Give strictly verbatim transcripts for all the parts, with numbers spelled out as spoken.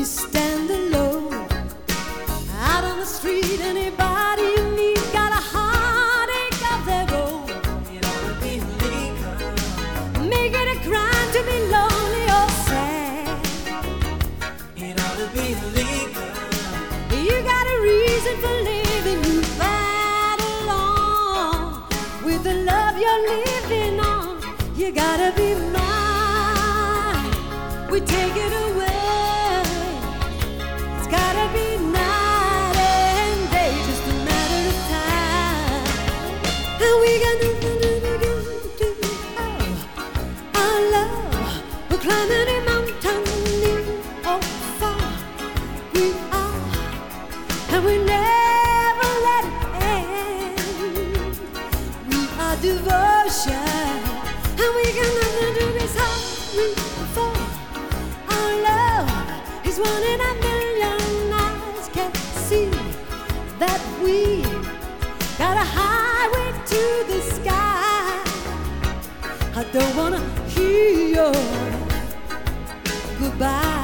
stand alone out on the street. Anybody you meet got a heartache of their own. It ought to be illegal. Make it a crime to be lonely or sad. It ought to be illegal. You got a reason for living. You fight along with the love you're living on. You gotta be mine. We take it away. It's gotta be night and day, just a matter of time. And we got nothing to do to oh, our love. We're climbing a mountain near or far. We are, and we never let it end. We are devotion, and we got nothing to be sorry for. Our love is one in a million eyes can see that we got a highway to the sky. I don't wanna hear your goodbye.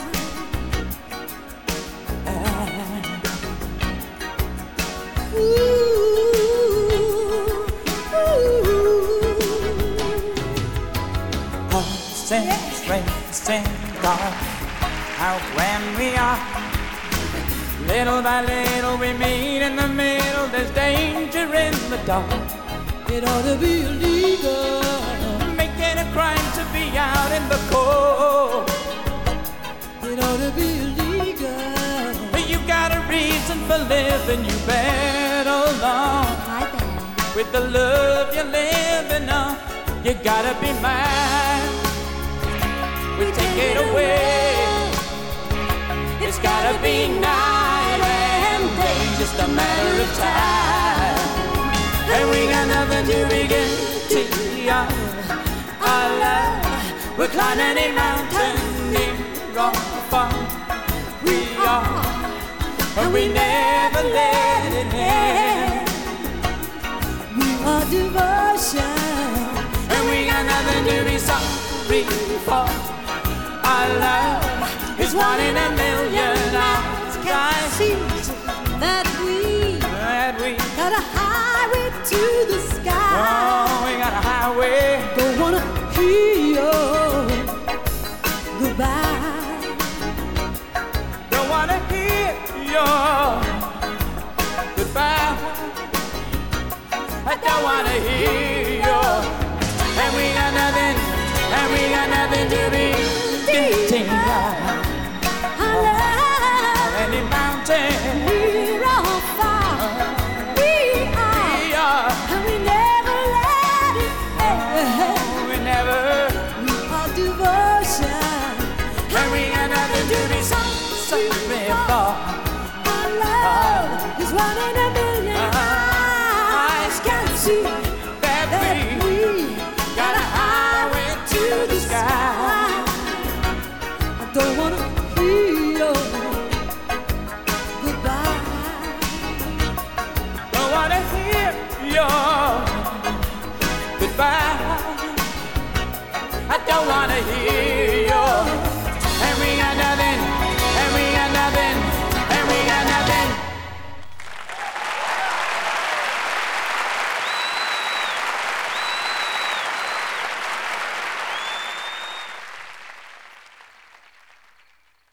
Since rain, sing God, how grand we are. Little by little we meet in the middle. There's danger in the dark. It ought to be illegal. Make it a crime to be out in the cold. It ought to be illegal. But you got a reason for living. You battle on with the love you're living on. You gotta be mine. We take it away. It's gotta be night and day, just a matter of time. And we got nothing to begin to our love. We're climbing a mountain near or far. We are, and we never let it end. We are devotion, and we got nothing to be sorry for. Our love is one in a million eyes can see that we, that we got a highway to the sky. Oh, we got a highway. Don't wanna hear your goodbye. Don't wanna hear your goodbye. I don't wanna hear your. And we got nothing, and we got nothing to be. Our love, any mountain, near or far, we are, we are, and we never let it end. we never, we are devotion, and we got nothing to be sorry for. Our love is one in a million eyes can see that we got a highway to the sky. Don't wanna hear your goodbye. Don't wanna hear your goodbye. I don't wanna hear